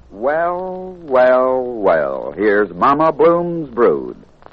Well, well, well. Here's Mama Bloom's Brood.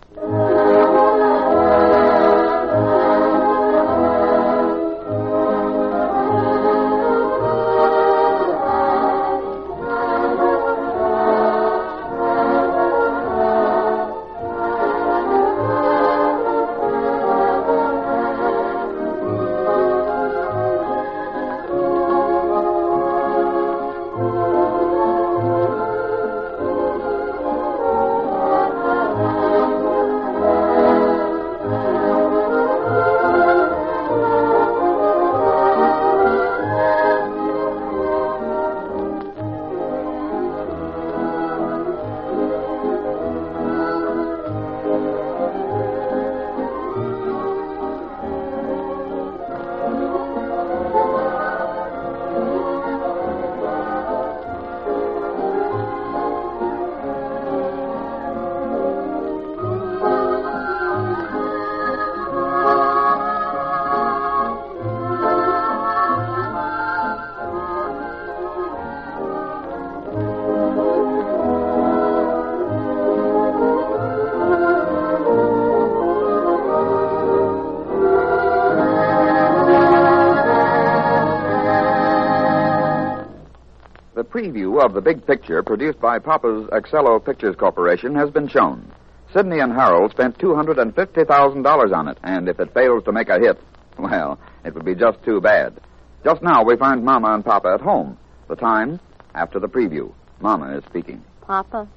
The preview of the big picture produced by Papa's Excello Pictures Corporation has been shown. Sidney and Harold spent $250,000 on it, and if it fails to make a hit, well, it would be just too bad. Just now we find Mama and Papa at home. The time, after the preview. Mama is speaking. Papa,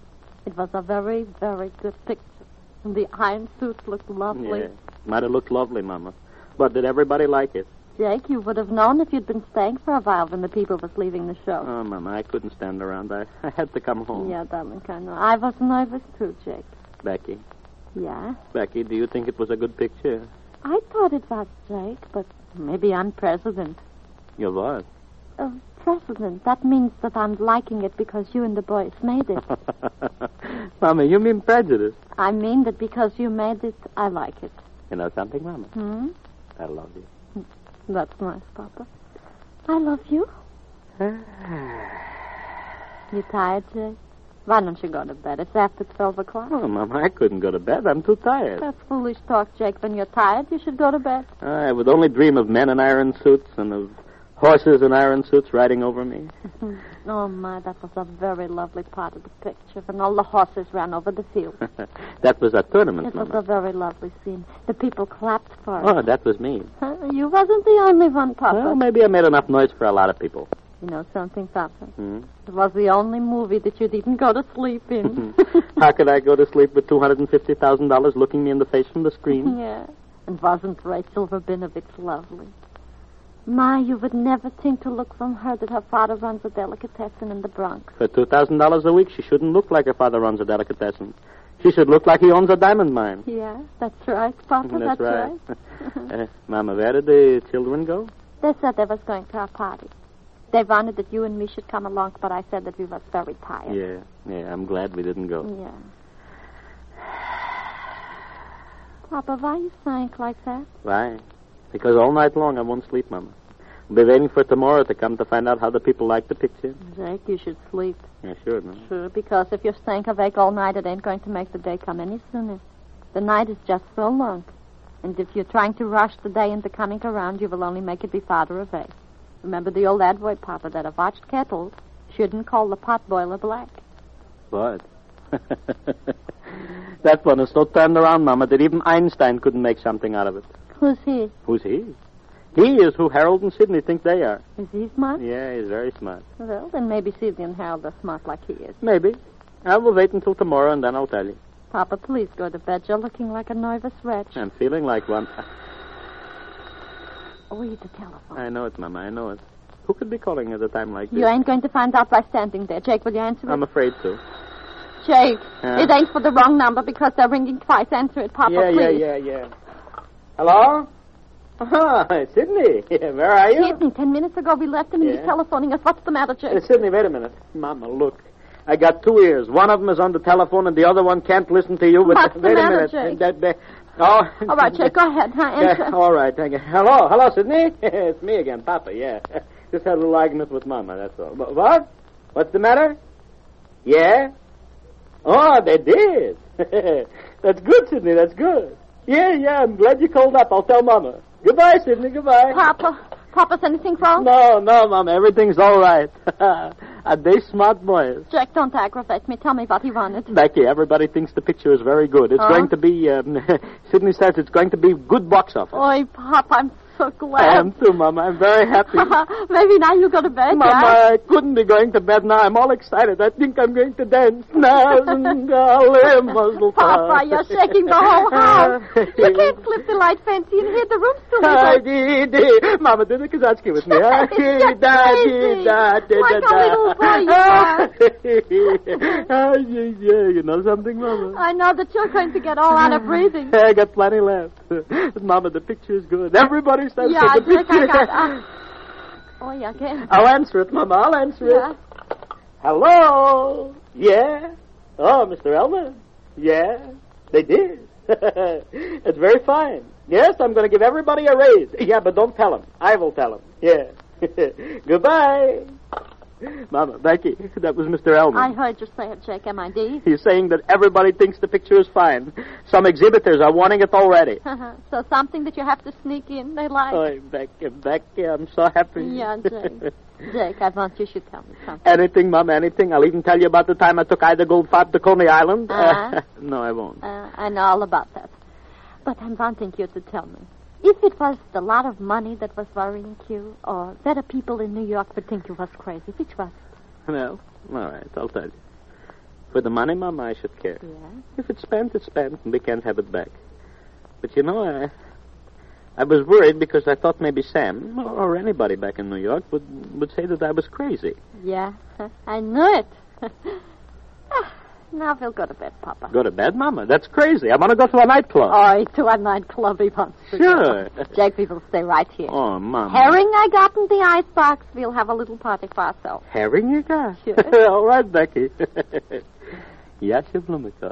it was a very, very good picture. And the iron suits looked lovely. Yeah, might have looked lovely, Mama. But did everybody like it? Jake, you would have known if you'd been staying for a while when the people was leaving the show. Oh, Mama, I couldn't stand around. I had to come home. Yeah, darling, I know. I was nervous too, Jake. Becky. Yeah? Becky, do you think it was a good picture? I thought it was, Jake, but maybe I'm president. You what? President. That means that I'm liking it because you and the boys made it. Mama, you mean prejudice? I mean that because you made it, I like it. You know something, Mama? I love you. That's nice, Papa. I love you. You tired, Jake? Why don't you go to bed? It's after 12 o'clock. Oh, Mama, I couldn't go to bed. I'm too tired. That's foolish talk, Jake. When you're tired, you should go to bed. I would only dream of men in iron suits and of horses in iron suits riding over me. Oh, my, that was a very lovely part of the picture, when all the horses ran over the field. That was a tournament, It Mama. was a very lovely scene. The people clapped for it. Oh, that was me. You wasn't the only one, Papa. Well, maybe I made enough noise for a lot of people. You know something, Papa? It was the only movie that you didn't go to sleep in. How could I go to sleep with $250,000 looking me in the face from the screen? Yeah. And wasn't Rachel Rabinovich lovely? My, you would never think to look from her that her father runs a delicatessen in the Bronx. For $2,000 a week, she shouldn't look like her father runs a delicatessen. She should look like he owns a diamond mine. Yeah, that's right, Papa, That's right. Mama, where did the children go? They said they was going to a party. They wanted that you and me should come along, but I said that we was very tired. Yeah, I'm glad we didn't go. Yeah. Papa, why you sank like that? Why? Because all night long I won't sleep, Mama. I'll be waiting for tomorrow to come to find out how the people like the picture. Jake, you should sleep. Yeah, sure, Mama. Sure, because if you're staying awake all night, it ain't going to make the day come any sooner. The night is just so long. And if you're trying to rush the day into coming around, you will only make it be farther away. Remember the old advert, Papa, that a watched kettle shouldn't call the pot boiler black. What? That one is so turned around, Mama, that even Einstein couldn't make something out of it. Who's he? Who's he? He is who Harold and Sidney think they are. Is he smart? Yeah, he's very smart. Well, then maybe Sidney and Harold are smart like he is. Maybe. I will wait until tomorrow, and then I'll tell you. Papa, please go to bed. You're looking like a nervous wretch. I'm feeling like one. Read the telephone. I know it, Mama, I know it. Who could be calling at a time like this? You ain't going to find out by standing there. Jake, will you answer it? I'm afraid to. Jake, it ain't for the wrong number because they're ringing twice. Answer it, Papa, please. Yeah. Hello? Sidney. Yeah, where are you? Sidney, 10 minutes ago we left him and he's telephoning us. What's the matter, Jake? Sidney, wait a minute. Mama, look. I got two ears. One of them is on the telephone and the other one can't listen to you. But what's the matter, Jake? All right, Jake, go ahead. Answer. All right, thank you. Hello, Sidney. It's me again, Papa, yeah. Just had a little argument with Mama, that's all. What? What's the matter? Yeah? Oh, they did. That's good, Sidney. That's good. Yeah, I'm glad you called up. I'll tell Mama. Goodbye, Sidney. Goodbye. Papa's anything wrong? No, Mama. Everything's all right. Are they smart boys? Jack, don't aggravate me. Tell me what he wanted. Becky, everybody thinks the picture is very good. It's going to be, Sidney says it's going to be good box office. Oi, Papa, I'm so glad. I am too, Mama. I'm very happy. Maybe now you go to bed, Mama, Jack? I couldn't be going to bed now. I'm all excited. I think I'm going to dance now. Papa, you're shaking the whole house. You can't slip the light fancy and hear the room still lit. Mama, do the Kazatsky with me. It's just crazy. Like a little boy you are. You know something, Mama? I know that you're going to get all out of breathing. I got plenty left. But, Mama, the picture is good. Everybody says Yeah, the Jack, picture. I got... Oh, yeah, again. I'll answer it, Mama. I'll answer it. Hello? Yeah? Oh, Mr. Elmer? Yeah? They did. It's very fine. Yes, I'm going to give everybody a raise. Yeah, but don't tell them. I will tell them. Yeah. Goodbye. Mama, Becky, that was Mr. Elmer. I heard you say it, Jake, M.I.D. He's saying that everybody thinks the picture is fine. Some exhibitors are wanting it already. So something that you have to sneak in, they like. Oh, Becky, I'm so happy. Yeah, Jake. Jake, I want you should tell me something. Anything, Mama, anything. I'll even tell you about the time I took Ida Goldfarb to Coney Island. No, I won't. I know all about that. But I'm wanting you to tell me. If it was the lot of money that was worrying you, or that the people in New York would think you was crazy, which was it? Well, all right, I'll tell you. For the money, Mama, I should care. Yeah? If it's spent, it's spent, and we can't have it back. But, you know, I was worried because I thought maybe Sam, or anybody back in New York, would say that I was crazy. Yeah, I knew it. Now we'll go to bed, Papa. Go to bed, Mama? That's crazy. I want to go to a nightclub. Oh, to a nightclub he wants to Sure. go. Jake, we will stay right here. Oh, Mama. Herring I got in the icebox. We'll have a little party for ourselves. Herring you got? Sure. All right, Becky. Yasha Blumikoff.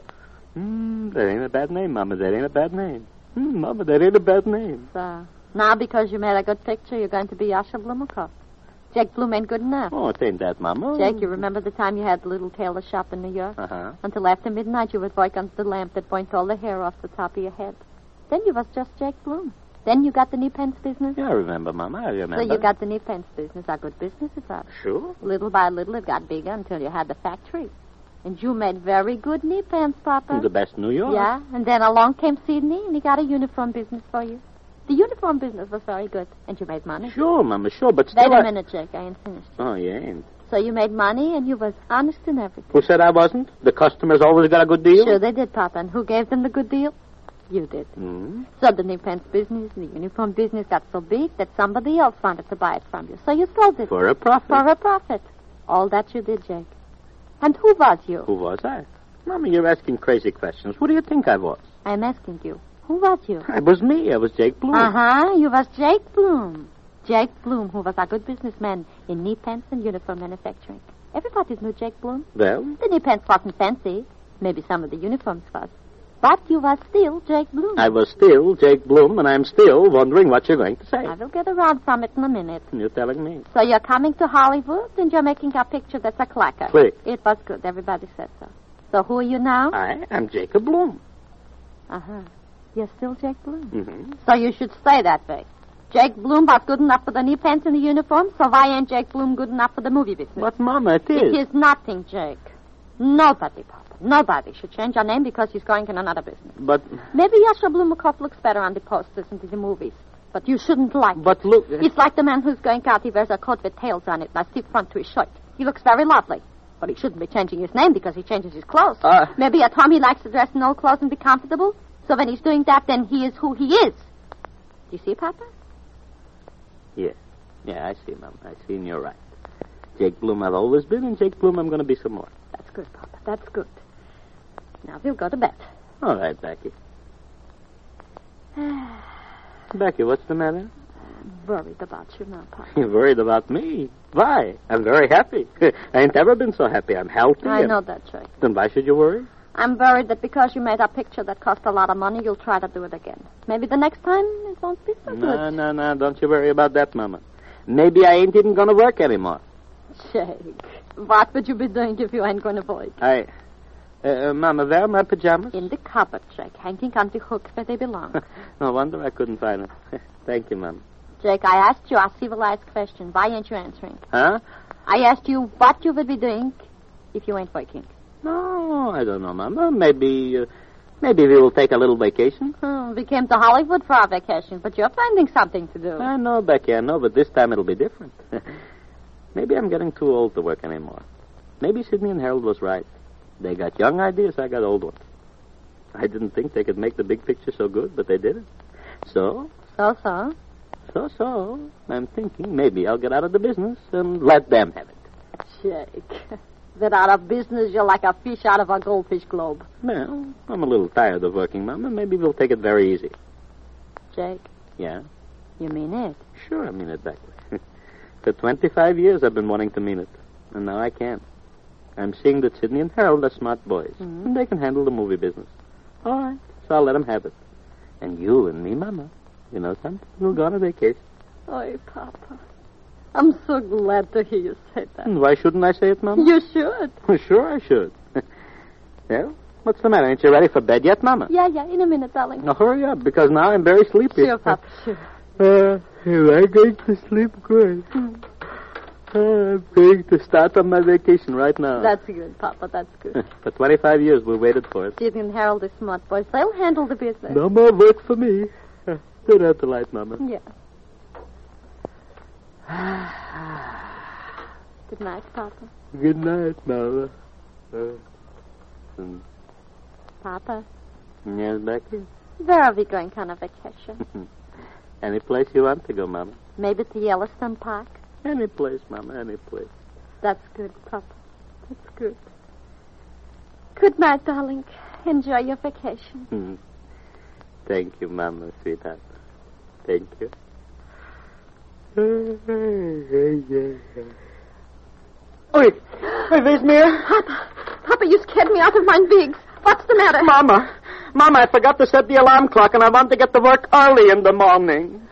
That ain't a bad name, Mama. That ain't a bad name. Mama, that ain't a bad name. So, now because you made a good picture, you're going to be Yasha Blumikoff. Jake Bloom ain't good enough. Oh, it ain't that, Mama. Jake, you remember the time you had the little tailor shop in New York? Uh-huh. Until after midnight, you would work under the lamp that burnt all the hair off the top of your head. Then you was just Jake Bloom. Then you got the knee pants business. Yeah, I remember, Mama. I remember. So you got the knee pants business. A good business it was. Sure. Little by little, it got bigger until you had the factory. And you made very good knee pants, Papa. The best in New York. Yeah, and then along came Sidney, and he got a uniform business for you. The uniform business was very good, and you made money. Sure, Mama, sure, but still Wait a minute, Jake. I ain't finished. Oh, you ain't. So you made money, and you was honest in everything. Who said I wasn't? The customers always got a good deal? Sure they did, Papa. And who gave them the good deal? You did. So the knee pants business, the uniform business got so big that somebody else wanted to buy it from you. So you sold it. For a profit. For a profit. All that you did, Jake. And who was you? Who was I? Mama, you're asking crazy questions. Who do you think I was? I'm asking you. Who was you? I was me. I was Jake Bloom. Uh-huh. You was Jake Bloom. Jake Bloom, who was a good businessman in knee pants and uniform manufacturing. Everybody knew Jake Bloom. Well? The knee pants wasn't fancy. Maybe some of the uniforms was. But you was still Jake Bloom. I was still Jake Bloom, and I'm still wondering what you're going to say. I will get around from it in a minute. You're telling me. So you're coming to Hollywood, and you're making a picture that's a clacker. Click. It was good. Everybody said so. So who are you now? I am Jacob Bloom. Uh-huh. You're still Jake Bloom. Mm-hmm. So you should stay that way. Jake Bloom was good enough for the knee pants and the uniform, so why ain't Jake Bloom good enough for the movie business? But, Mama, it is. It is nothing, Jake. Nobody, Papa. Nobody should change your name because he's going in another business. But... Maybe Yasha Blumikoff looks better on the posters and in the movies. But you shouldn't like But it. look... He's like the man who's going out. He wears a coat with tails on it and a stiff front to his shirt. He looks very lovely. But he shouldn't be changing his name because he changes his clothes. Maybe at home he likes to dress in old clothes and be comfortable. So when he's doing that, then he is who he is. Do you see, Papa? Yeah. Yeah, I see, Mom. I see, and you're right. Jake Bloom I've always been, and Jake Bloom I'm going to be some more. That's good, Papa. That's good. Now we'll go to bed. All right, Becky. Becky, what's the matter? I'm worried about you now, Papa. You're worried about me. Why? I'm very happy. I ain't ever been so happy. I'm healthy. I know that, Jake. Then why should you worry? I'm worried that because you made a picture that cost a lot of money, you'll try to do it again. Maybe the next time it won't be so good. No. Don't you worry about that, Mama. Maybe I ain't even going to work anymore. Jake, what would you be doing if you ain't going to work? Mama, where are my pajamas? In the cupboard, Jake, hanging on the hooks where they belong. No wonder I couldn't find them. Thank you, Mama. Jake, I asked you a civilized question. Why ain't you answering? Huh? I asked you what you would be doing if you ain't working. No, I don't know, Mama. Maybe we will take a little vacation. We came to Hollywood for our vacation, but you're finding something to do. I know, Becky, I know, but this time it'll be different. Maybe I'm getting too old to work anymore. Maybe Sidney and Harold was right. They got young ideas, I got old ones. I didn't think they could make the big picture so good, but they did it. So, I'm thinking maybe I'll get out of the business and let them have it. Jake, that out of business, you're like a fish out of a goldfish globe. Well, I'm a little tired of working, Mama. Maybe we'll take it very easy. Jake? Yeah? You mean it? Sure, I mean it, Becky. For 25 years I've been wanting to mean it, and now I can. I'm seeing that Sidney and Harold are smart boys, and they can handle the movie business. All right, so I'll let them have it. And you and me, Mama, you know something? We'll go on a vacation. Oh, Papa. I'm so glad to hear you say that. And why shouldn't I say it, Mama? You should. Well, sure I should. Well, what's the matter? Ain't you ready for bed yet, Mama? Yeah, in a minute, darling. Now, hurry up, because now I'm very sleepy. Sure, Papa, sure. I'm going to sleep good. I'm going to start on my vacation right now. That's good, Papa, that's good. For 25 years we waited for it. Sidney and Harold are smart boys. They'll handle the business. No more work for me. Turn out the light, Mama. Yeah. Good night, Papa. Good night, Mama. Papa. Yes, Becky? Where are we going on a vacation? Any place you want to go, Mama. Maybe to Yellowstone Park? Any place, Mama, any place. That's good, Papa. That's good. Good night, darling. Enjoy your vacation. Thank you, Mama, sweetheart. Thank you. Oi, there's Mia. Papa, you scared me out of my bigs. What's the matter? Mama, I forgot to set the alarm clock, and I want to get to work early in the morning.